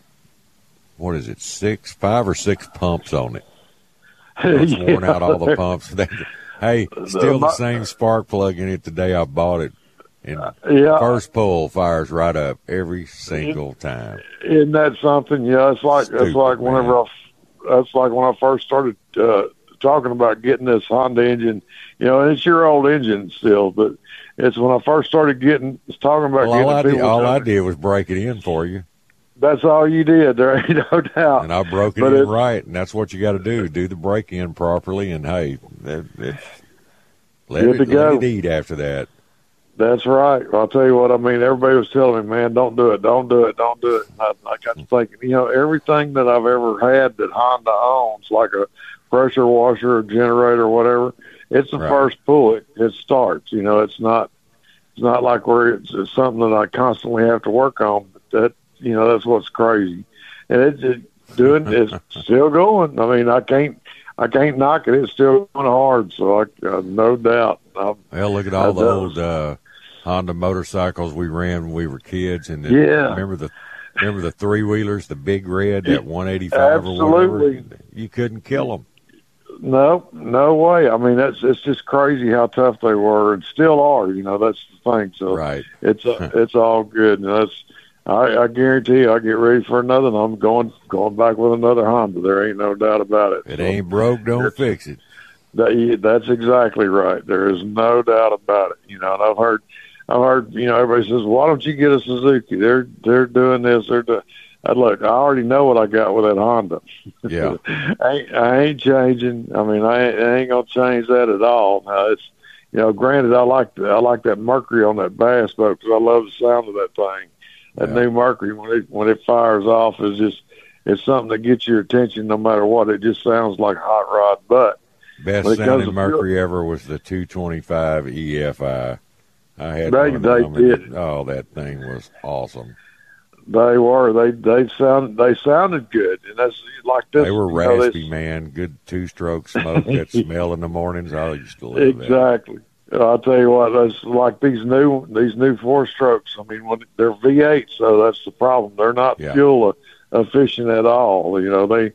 5 or 6 pumps on it. It's worn out all the pumps. Still the same spark plug in it the day I bought it. And first pull fires right up every single time. Isn't that something? Yeah, it's like when I first started talking about getting this Honda engine. And it's your old engine still, but it's when I first started talking about getting. All I did was break it in for you. That's all you did. There ain't no doubt. And I broke it in right, and that's what you got to do. Do the break in properly, and let it eat after that. That's right. I'll tell you what, I mean, everybody was telling me, man, don't do it. And I got to thinking, everything that I've ever had that Honda owns, like a pressure washer or generator or whatever, it's the first pull it starts. It's not like where it's something that I constantly have to work on. But that's what's crazy. And it's still going. I mean, I can't knock it. It's still going hard. So no doubt. Look at all the old Honda motorcycles we ran when we were kids, and remember the 3-wheelers, the big red, that 185 or whatever. You couldn't kill them. No way. I mean, it's just crazy how tough they were, and still are. That's the thing. So it's all good. And I guarantee you, I get ready for another one. I'm going back with another Honda. There ain't no doubt about it. It ain't broke, don't fix it. That's exactly right. There is no doubt about it. And I've heard, everybody says, why don't you get a Suzuki? They're doing this. Look, I already know what I got with that Honda. Yeah. I ain't changing. I mean, I ain't going to change that at all. It's, granted, I like that Mercury on that bass boat because I love the sound of that thing. That new Mercury, when it fires off, it's something that gets your attention no matter what. It just sounds like a hot rod. But best sounding Mercury ever was the 225 EFI. I had did. Oh, that thing was awesome. They were. They sounded good, and that's like this. They were raspy, man. Good 2-stroke smoke. That smell in the mornings. I used to love that. Exactly. I'll tell you what. That's like these new 4-strokes. I mean, when they're V8, so that's the problem. They're not fuel efficient at all.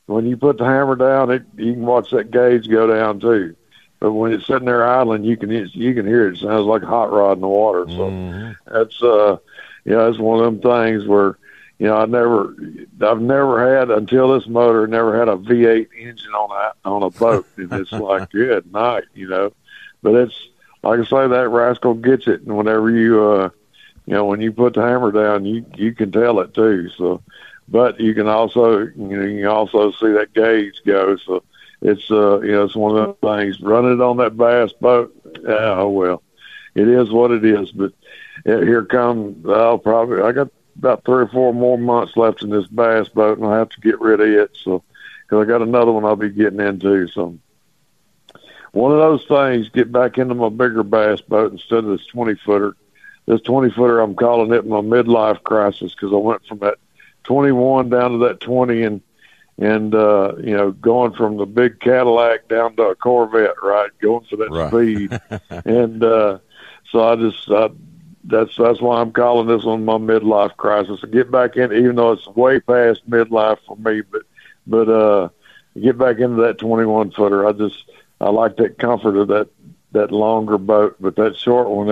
when you put the hammer down, you can watch that gauge go down too. But when it's sitting there idling, you can hear it. It sounds like a hot rod in the water. So that's that's one of them things where I've never had, until this motor, never had a V8 engine on a boat, and it's like good night, But it's like I say, that rascal gets it, and whenever you when you put the hammer down, you can tell it too. So, but you can also see that gauge go. So it's it's one of those things. Running it on that bass boat, oh well, it is what it is. But here comes I got about 3 or 4 more months left in this bass boat, and I'll have to get rid of it. So, because I got another one I'll be getting into. So, one of those things, get back into my bigger bass boat instead of this 20-footer. This 20-footer, I'm calling it my midlife crisis, because I went from that 21 down to that 20, and going from the big Cadillac down to a Corvette, right? Going for that speed, and so that's why I'm calling this one my midlife crisis. I get back in, even though it's way past midlife for me, but get back into that 21-footer. I like that comfort of that longer boat, but that short one,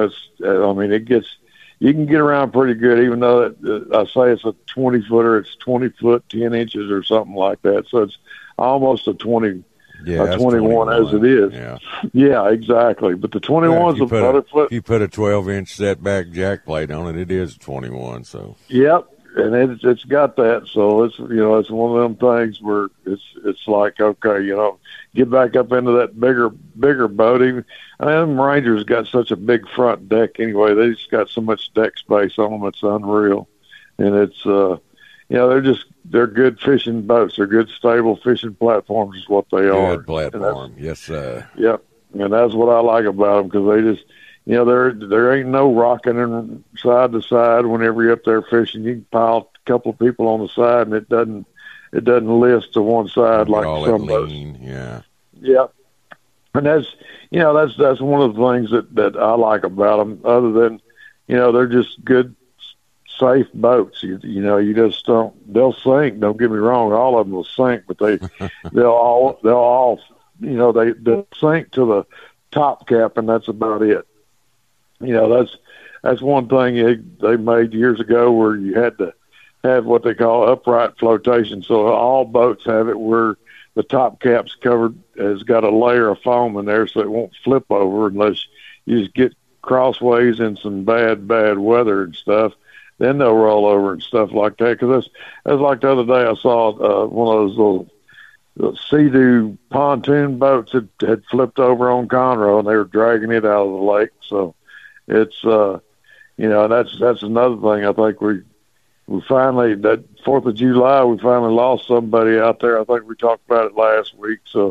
you can get around pretty good, even though I say it's a 20-footer, it's 20 foot, 10 inches or something like that. So it's almost a 21 as it is. Yeah, exactly. But the 21's a better foot. If you put a 12-inch setback jack plate on it, it is a 21. So. Yep. And it's got that, so it's it's one of them things where it's like, okay, get back up into that bigger boat. Even them Rangers got such a big front deck anyway. They just got so much deck space on them, it's unreal. And it's they're good fishing boats. They're good stable fishing platforms is what they are. Good platform, yes sir. Yep, and that's what I like about them, because they just. There ain't no rocking and side to side whenever you're up there fishing. You can pile a couple of people on the side, and it doesn't list to one side like some boats. Yeah. Yeah. And that's one of the things that I like about them. Other than they're just good, safe boats. You just don't. They'll sink. Don't get me wrong. All of them will sink, but they'll all they'll sink to the top cap, and that's about it. That's one thing they made years ago, where you had to have what they call upright flotation. So all boats have it where the top cap's covered, has got a layer of foam in there, so it won't flip over unless you just get crossways in some bad weather and stuff. Then they'll roll over and stuff like that. Because that's like the other day I saw one of those little Sea-Doo pontoon boats had flipped over on Conroe, and they were dragging it out of the lake. So it's that's another thing. I think we finally, that 4th of July, we finally lost somebody out there. I think we talked about it last week. So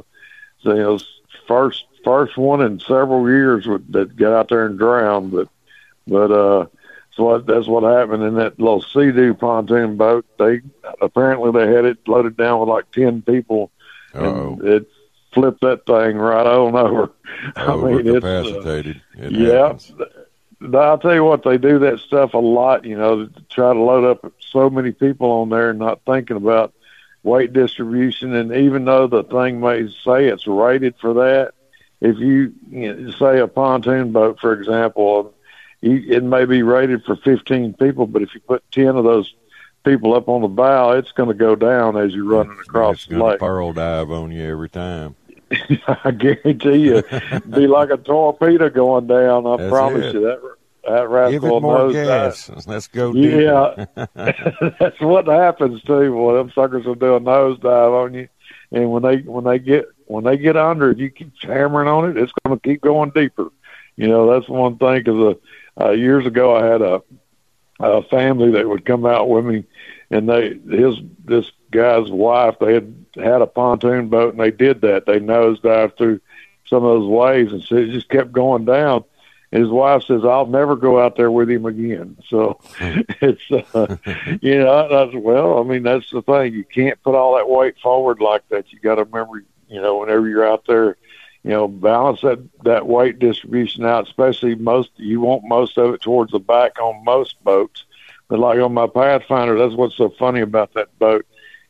first one in several years that got out there and drowned. But so that's what happened in that little Sea-Doo pontoon boat. They had it loaded down with like 10 people, and it flipped that thing right on over. Overcapacitated. I'll tell you what, they do that stuff a lot, to try to load up so many people on there and not thinking about weight distribution. And even though the thing may say it's rated for that, if you say a pontoon boat, for example, it may be rated for 15 people, but if you put 10 of those people up on the bow, it's going to go down as you're running across the lake. It's going to pearl dive on you every time. I guarantee you, it'd be like a torpedo going down. I promise you that rascal. Give it more gas. Let's go deeper. Yeah, that's what happens too. Boy, them suckers will do a nosedive on you, and when they get under it, you keep hammering on it, it's going to keep going deeper. That's one thing. Because years ago, I had a family that would come out with me, and this guy's wife, they had a pontoon boat, and they did that. They nosedived through some of those waves, and so it just kept going down. And his wife says, "I'll never go out there with him again." So it's, well, I mean, that's the thing. You can't put all that weight forward like that. You got to remember, whenever you're out there, balance that weight distribution out, especially you want most of it towards the back on most boats. But like on my Pathfinder, that's what's so funny about that boat.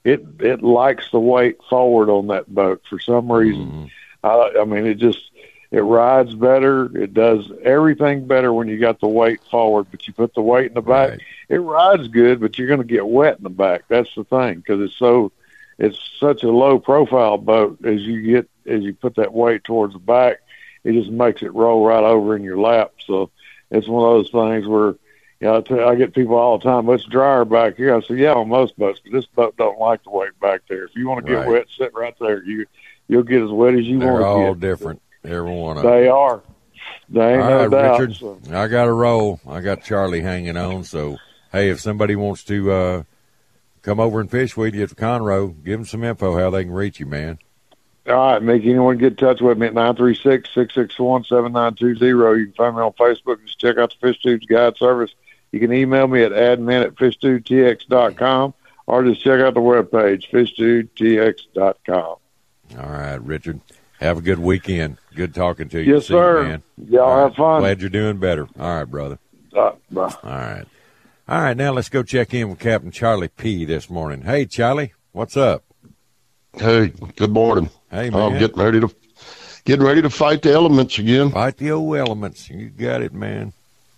it likes the weight forward on that boat for some reason. I mean, it rides better. It does everything better when you got the weight forward, but you put the weight in the back. Right. It rides good, but you're going to get wet in the back. That's the thing, because it's such a low profile boat. As you put that weight towards the back, it just makes it roll right over in your lap. So it's one of those things where, I get people all the time, "It's drier back here." I say, "Yeah, on most boats, but this boat don't like the weight back there. If you want to get wet, sit right there. You'll get as wet as you want to get." They're all different, every one of them. They are. They ain't no doubt. Richard, so. I got to roll. I got Charlie hanging on. So, hey, if somebody wants to come over and fish with you at the Conroe, give them some info how they can reach you, man. All right, Mickey, anyone get in touch with me at 936-661-7920. You can find me on Facebook. Just check out the Fish Dudes Guide Service. You can email me at admin@fishdudetx.com or just check out the webpage, fishdudetx.com. All right, Richard. Have a good weekend. Good talking to you. Yes, sir. You, man. Y'all have fun. Glad you're doing better. All right, brother. Bye. All right. All right, now let's go check in with Captain Charlie P. this morning. Hey, Charlie, what's up? Hey, good morning. Hey, man. I'm getting ready to fight the elements again. Fight the old elements. You got it, man.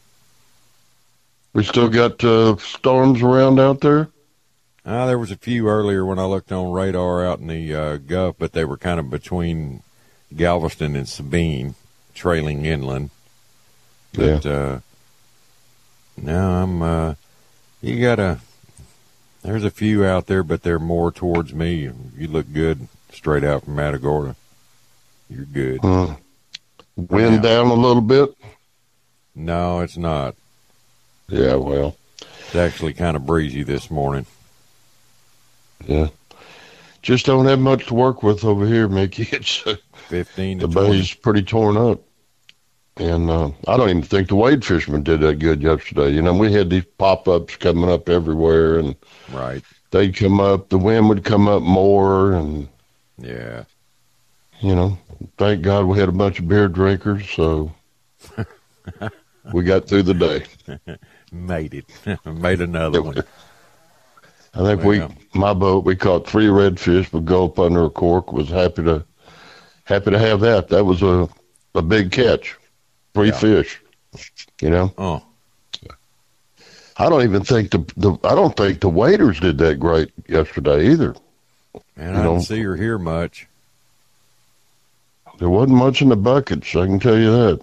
We still got storms around out there? There was a few earlier when I looked on radar out in the Gulf, but they were kind of between Galveston and Sabine, trailing inland. But now there's a few out there, but they're more towards me. You look good straight out from Matagorda. You're good. Wind down a little bit? No, it's not. Yeah, well. It's actually kind of breezy this morning. Yeah. Just don't have much to work with over here, Mickey. It's 15 to the 20. bay's pretty torn up. And I don't even think the wade fishermen did that good yesterday. We had these pop-ups coming up everywhere, and right. They'd come up, the wind would come up more, and yeah. Thank God we had a bunch of beer drinkers, so we got through the day. Made it. Made another one. I think my boat, we caught 3 redfish with gulp under a cork. Was happy to have that. That was a big catch. 3 fish. Oh. I don't even think the waders did that great yesterday either. Man, I didn't see or hear much. There wasn't much in the buckets, I can tell you that.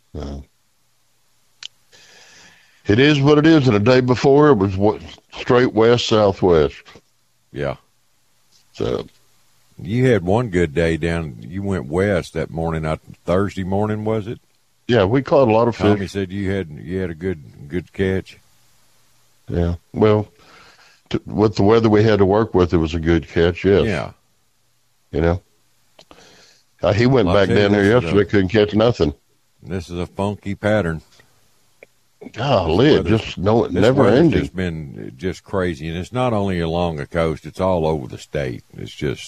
It is what it is, and the day before it was straight west-southwest. Yeah. So you had one good day down. You went west that morning. Thursday morning, was it? Yeah, we caught a lot of fish. Tommy said you had a good catch. Yeah. Well, with the weather we had to work with, it was a good catch. Yes. Yeah. He went back down there yesterday. Couldn't catch nothing. This is a funky pattern. Golly, it just never ending. It's been just crazy, and it's not only along the coast; it's all over the state. It's just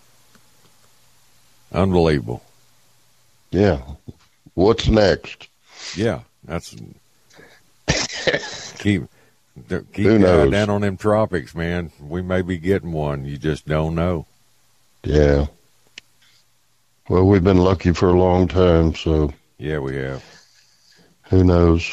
unbelievable. Yeah. What's next? Yeah, that's keep your eye down on them tropics, man. We may be getting one. You just don't know. Yeah. Well, we've been lucky for a long time, so. Yeah, we have. Who knows?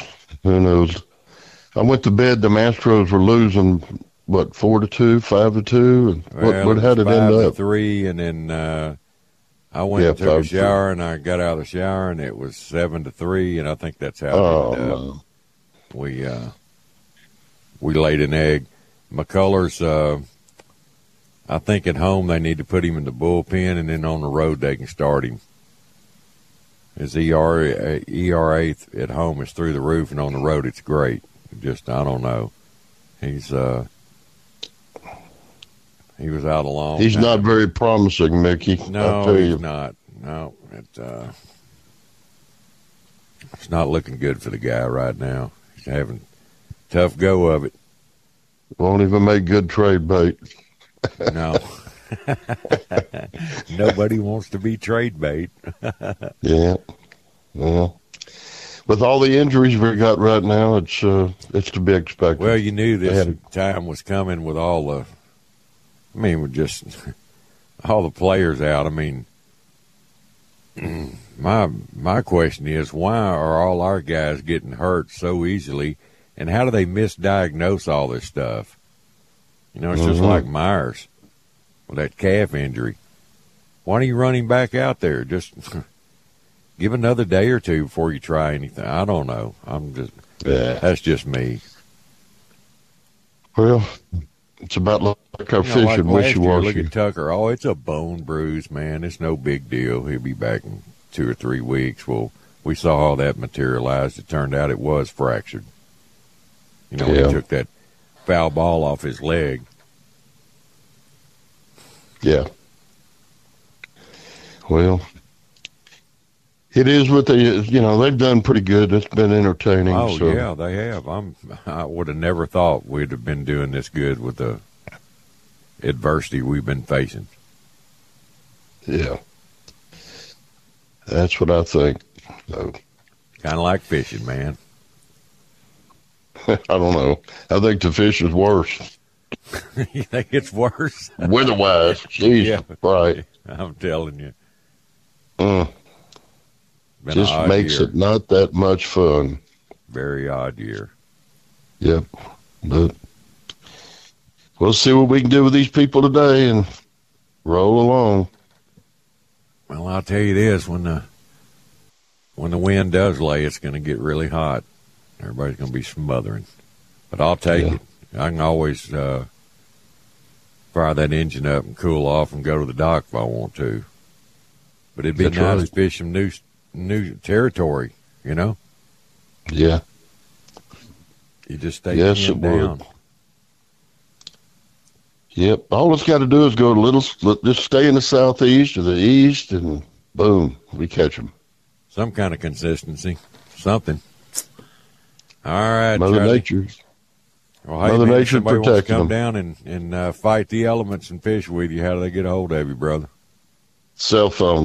I went to bed. The Astros were losing, 4-2, 5-2? How did it end up? 5-3, and then I went and took a shower, and I got out of the shower, and it was 7-3, and I think that's how it ended up. No. We laid an egg. McCullers, I think at home they need to put him in the bullpen, and then on the road they can start him. His ERA at home is through the roof, and on the road it's great. I don't know. He was out a long He's time. not very promising, Mickey. No, he's not. No, it's not looking good for the guy right now. He's having a tough go of it. Won't even make good trade bait. No. Nobody wants to be trade bait. Yeah. Well, with all the injuries we got right now, it's to be expected. Well, you knew this time was coming with all I mean, with just all the players out, I mean, my question is, why are all our guys getting hurt so easily, and how do they misdiagnose all this stuff? You know, it's just like Myers with that calf injury. Why don't you run him back out there? Just give another day or two before you try anything. I don't know. That's just me. Well, it's about like our fishing wishy-washy. Look at Tucker. Oh, it's a bone bruise, man. It's no big deal. He'll be back in 2 or 3 weeks. Well, we saw all that materialize. It turned out it was fractured. You know, he took that foul ball off his leg. Yeah. Well, it is what they've done pretty good. It's been entertaining. Oh, yeah, they have. I would have never thought we'd have been doing this good with the adversity we've been facing. Yeah. That's what I think. So. Kind of like fishing, man. I don't know. I think the fish is worse. You think it's worse? Weather-wise. Jeez, yeah. Right. I'm telling you. Just makes it not that much fun. Very odd year. Yep. But we'll see what we can do with these people today and roll along. Well, I'll tell you this, when the wind does lay, it's going to get really hot. Everybody's going to be smothering. But I'll take it. I can always fire that engine up and cool off and go to the dock if I want to. But it'd be nice to fish some new territory, you know? Yeah. You just stay pinned down. Yep. All it's got to do is just stay in the southeast or the east, and boom, we catch them. Some kind of consistency. Something. All right, Mother Charlie. Nature. Well, hey, Mother man, Nature somebody wants to protecting come them. down and fight the elements and fish with you. How do they get a hold of you, brother? Cell phone,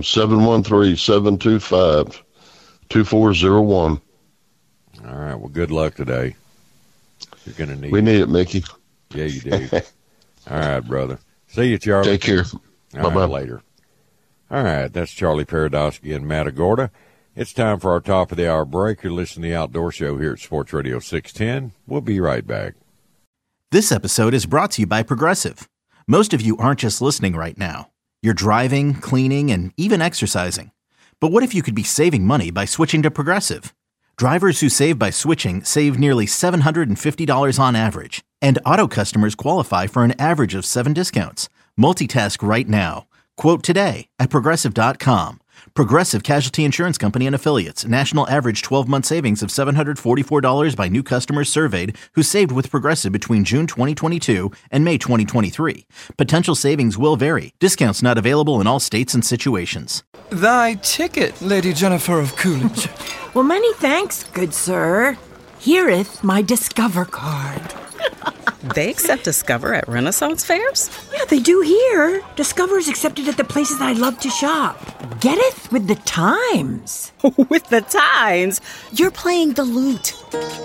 713-725-2401. All right. Well, good luck today. You're going to need We need it, Mickey. Yeah, you do. All right, brother. See you, Charlie. Take care. All Bye-bye. right, later. All right, that's Charlie Paradosky and Matagorda. It's time for our top of the hour break. You're listening to the Outdoor Show here at Sports Radio 610. We'll be right back. This episode is brought to you by Progressive. Most of you aren't just listening right now. You're driving, cleaning, and even exercising. But what if you could be saving money by switching to Progressive? Drivers who save by switching save nearly $750 on average, and auto customers qualify for an average of 7 discounts. Multitask right now. Quote today at Progressive.com. Progressive Casualty Insurance Company and Affiliates. National average 12-month savings of $744 by new customers surveyed who saved with Progressive between June 2022 and May 2023. Potential savings will vary. Discounts not available in all states and situations. Thy ticket, Lady Jennifer of Coolidge. Well, many thanks, good sir. Here'th my Discover card. They accept Discover at Renaissance fairs? Yeah, they do here. Discover's accepted at the places I love to shop. Getteth with the times. With the times? You're playing the lute.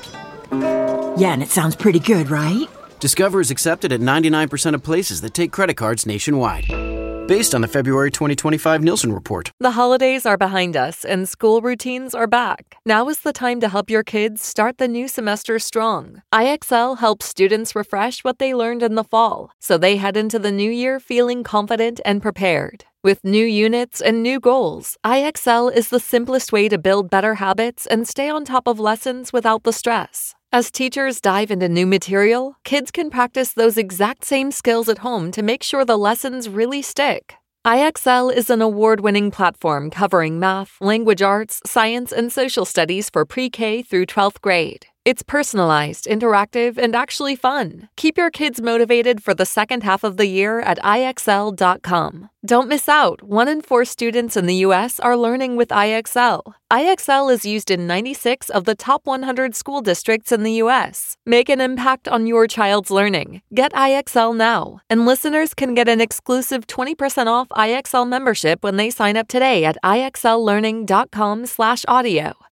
Yeah, and it sounds pretty good, right? Discover is accepted at 99% of places that take credit cards nationwide. Based on the February 2025 Nielsen report. The holidays are behind us and school routines are back. Now is the time to help your kids start the new semester strong. IXL helps students refresh what they learned in the fall, so they head into the new year feeling confident and prepared. With new units and new goals, IXL is the simplest way to build better habits and stay on top of lessons without the stress. As teachers dive into new material, kids can practice those exact same skills at home to make sure the lessons really stick. IXL is an award-winning platform covering math, language arts, science, and social studies for pre-K through 12th grade. It's personalized, interactive, and actually fun. Keep your kids motivated for the second half of the year at IXL.com. Don't miss out. 1 in 4 students in the U.S. are learning with IXL. IXL is used in 96 of the top 100 school districts in the U.S. Make an impact on your child's learning. Get IXL now. And listeners can get an exclusive 20% off IXL membership when they sign up today at IXLlearning.com/audio.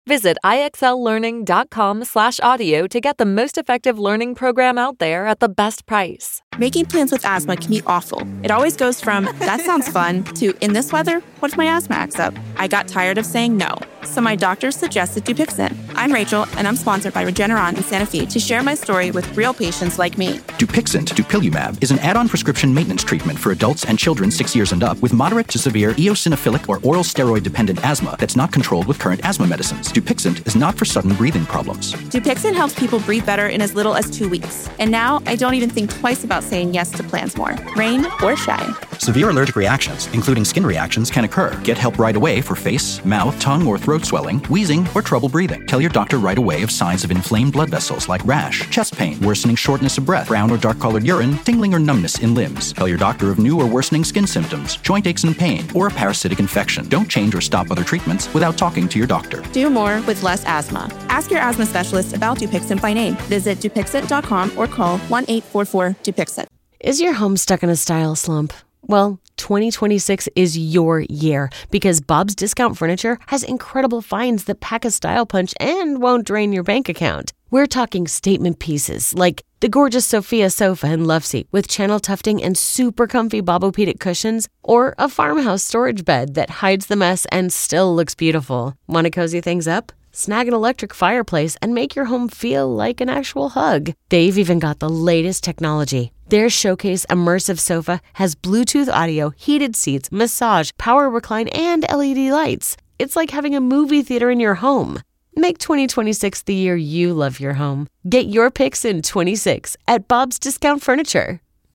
Visit IXLLearning.com/audio to get the most effective learning program out there at the best price. Making plans with asthma can be awful. It always goes from, that sounds fun, to, in this weather, what if my asthma acts up? I got tired of saying no, so my doctor suggested Dupixent. I'm Rachel, and I'm sponsored by Regeneron in Santa Fe to share my story with real patients like me. Dupixent, dupilumab, is an add-on prescription maintenance treatment for adults and children 6 years and up with moderate to severe eosinophilic or oral steroid-dependent asthma that's not controlled with current asthma medicines. Dupixent is not for sudden breathing problems. Dupixent helps people breathe better in as little as 2 weeks. And now I don't even think twice about saying yes to plans more, rain or shine. Severe allergic reactions, including skin reactions, can occur. Get help right away for face, mouth, tongue, or throat swelling, wheezing, or trouble breathing. Tell your doctor right away of signs of inflamed blood vessels like rash, chest pain, worsening shortness of breath, brown or dark-colored urine, tingling or numbness in limbs. Tell your doctor of new or worsening skin symptoms, joint aches and pain, or a parasitic infection. Don't change or stop other treatments without talking to your doctor. Do more with less asthma. Ask your asthma specialist about Dupixent by name. Visit Dupixent.com or call 1-844-DUPIXENT. Is your home stuck in a style slump? Well, 2026 is your year because Bob's Discount Furniture has incredible finds that pack a style punch and won't drain your bank account. We're talking statement pieces like the gorgeous Sophia sofa and loveseat with channel tufting and super comfy Bobopedic cushions, or a farmhouse storage bed that hides the mess and still looks beautiful. Want to cozy things up? Snag an electric fireplace and make your home feel like an actual hug. They've even got the latest technology. Their Showcase Immersive Sofa has Bluetooth audio, heated seats, massage, power recline, and LED lights. It's like having a movie theater in your home. Make 2026 the year you love your home. Get your picks in 26 at Bob's Discount Furniture.